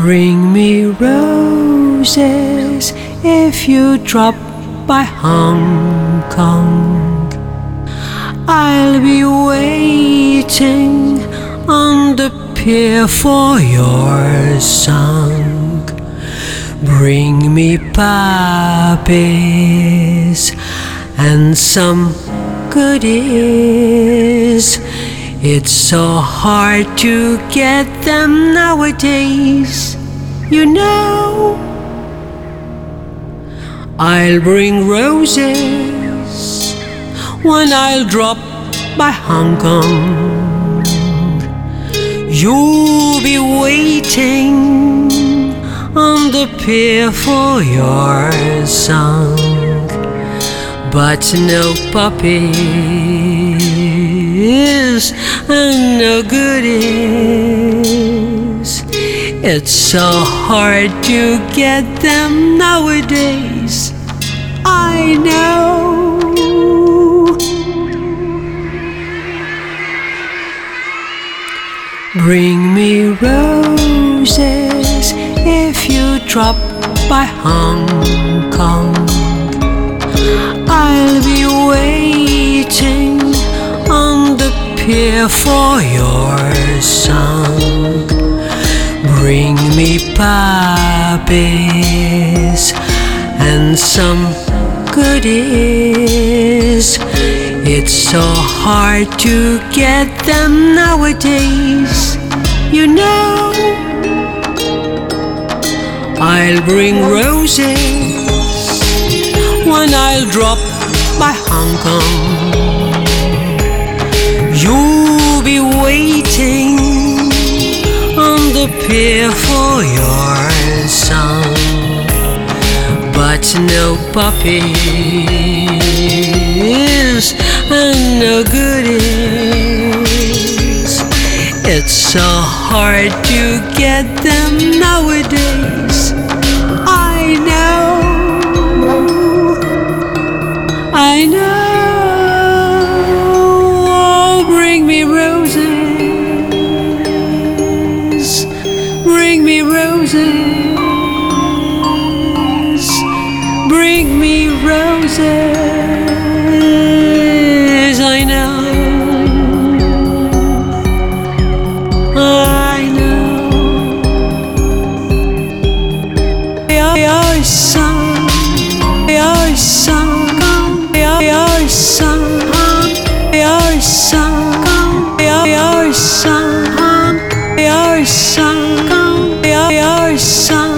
Bring me roses if you drop by Hong Kong. I'll be waiting on the pier for your song. Bring me puppies and some goodies. It's so hard to get them nowadays, you know. I'll bring roses when I'll drop by Hong Kong. You'll be waiting on the pier for your song, but no puppies and no goodies. It's so hard to get them nowadays, I know. Bring me roses if you drop by Hong Kong. I'll be waiting on the pier for your song. Bring me puppies and some goodies. It's so hard to get them nowadays, you know. I'll bring roses when I'll drop by Hong Kong. You'll be waiting on the pier for your song, but no puppies and no goodies. It's so hard to get them nowadays, I know. I know. Oh, bring me roses. Bring me roses. Bring me roses. I know. I know. Your song. Your song. Your song, your song, your song, your song, your song.